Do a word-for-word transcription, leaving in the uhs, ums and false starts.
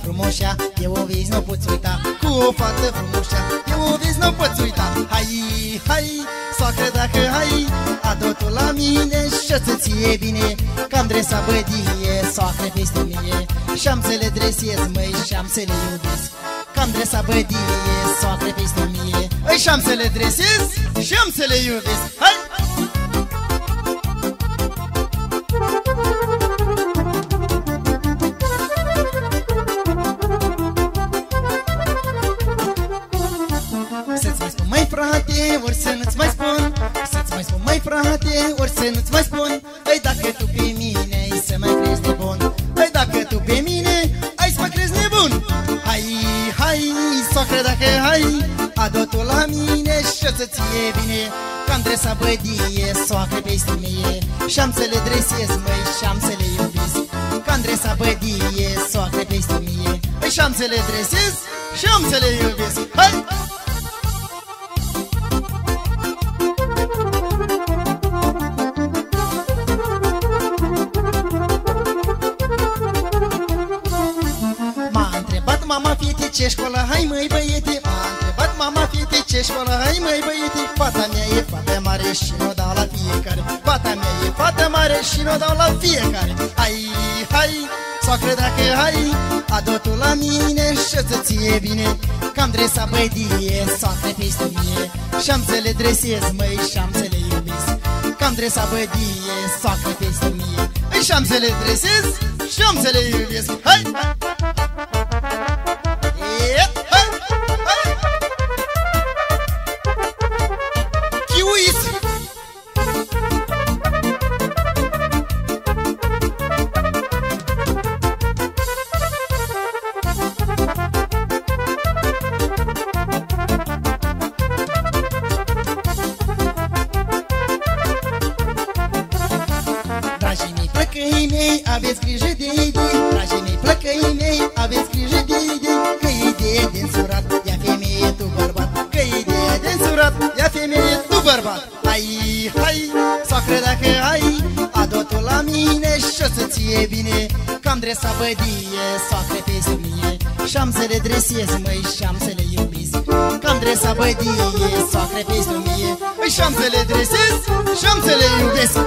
frumoșa, eu o vezi, nu poți uita. Cu o fată frumoșa, eu o vezi, nu poți uita. Hai, hai, soacră dacă hai, adu tu la mine și-ți ție bine. Că-am dresat bădie, soacră peste mie, și-am să le dresez, măi, și-am să le iubesc. Că-am dresat bădie, soacră peste mie, îi și-am să le dresez, și-am să le iubesc. Hai! Să-ți mai spun, mai frate, ori să nu-ți mai spun. Să-ți mai spun, mai frate, ori să nu-ți mai spun. Hai dacă tu pe mine ai să mă crezi nebun. Hai dacă tu pe mine ai să mă crezi nebun. Hai, hai, soacră dacă hai, adu tu la mine și-o-ți ție bine. Că-am dresat bădie, soacră peste mie, și-am să le dresez, măi, și-am să le iubesc. Că-am dresat bădie, soacră peste mie, și-am să le dresez, și-am să le iubesc. Hai! Mama fete, ce școală, hai măi băiete. M-a întrebat mama fete, ce școală, hai măi băiete. Fata mea e fată mare și n-o dau la fiecare. Fata mea e fată mare și n-o dau la fiecare. Hai, hai, soacră dacă hai, adu tu la mine și-ți ție bine. Că-am dresat bădie, soacră peste mie, și-am să le dresez, măi, și-am să le iubesc. Că-am dresat bădie, soacră peste mie, și-am să le dresez, și-am să le iubesc. Hai! Dragii mei, plăcăii mei, aveți grijă de idei. Dragii mei, plăcăii mei, aveți grijă de idei. Că idee de însurat, ia femeie tu bărbat. Că idee de însurat, ia femeie tu bărbat. Hai, hai, soacră dacă hai, adu tu la mine și-o-ți ție bine. Că-am dresat bădie, soacră peste mie, și-am să le dresez, măi, și-am să le iubesc. Că-am dresat bădie, soacră peste mie, și-am să le dresez, și-am să le iubesc.